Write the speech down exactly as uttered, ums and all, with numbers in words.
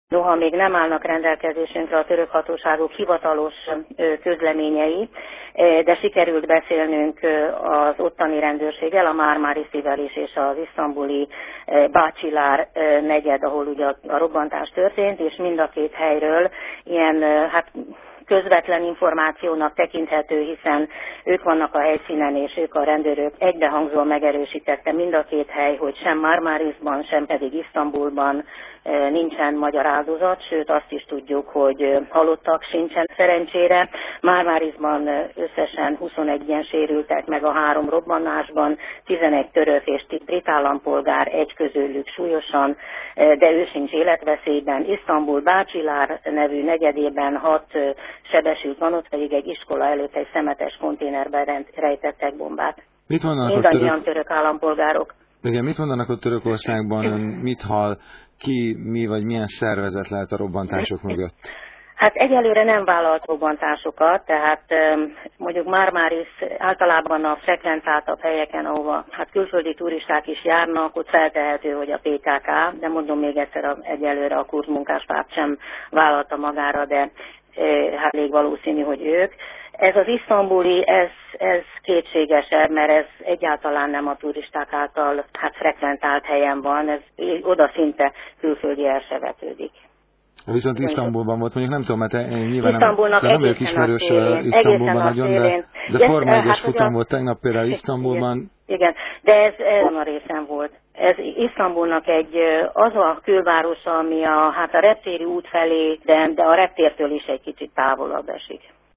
Noha még nem állnak rendelkezésünkre a török hatóságok hivatalos közleményei, de sikerült beszélnünk az ottani rendőrséggel, a Marmariszivel is, és az isztambuli Bácsilár negyed, ahol ugye a robbantás történt, és mind a két helyről ilyen, hát közvetlen információnak tekinthető, hiszen ők vannak a helyszínen, és ők a rendőrök egybehangzóan megerősítette mind a két hely, hogy sem Marmarisban, sem pedig Isztambulban nincsen magyar áldozat, sőt azt is tudjuk, hogy halottak sincsen szerencsére. Marmarisban összesen huszonegyen sérültek meg a három robbanásban, tizenegy török és tíz brit állampolgár, egy közülük súlyosan, de ő sincs életveszélyben. Isztambul Bácsilár nevű negyedében hat sebesült van, ott pedig egy iskola előtt egy szemetes konténerben rejtettek bombát. Mit mondanak Mindannyian a török... török állampolgárok. Igen, mit mondanak a Törökországban, ön mit hall, ki, mi vagy milyen szervezet lehet a robbantások mögött? Hát egyelőre nem vállalt robbantásokat, tehát mondjuk Marmaris általában a frekventáltabb helyeken, ahova hát külföldi turisták is járnak, ott feltehető, hogy a pé ká ká, de mondom még egyszer, a, egyelőre a kurd munkáspárt sem vállalta magára, de hát elég valószínű, hogy ők. Ez az isztambuli, ez, ez kétségesebb, mert ez egyáltalán nem a turisták által hát frekventált helyen van, ez oda szinte külföldi el se vetődik. Viszont Isztambulban volt, mondjuk nem tudom, mert nyilván Isztambulnak nem, nem vagyok ismerős Isztambulban nagyon, de, de Forma egyes hát futam volt tegnap például Isztambulban. Igen, igen, de ez, ez a részen volt. Ez Isztambulnak egy, az a külvárosa, ami a, hát a reptéri út felé, de, de a reptértől is egy kicsit távolabb esik.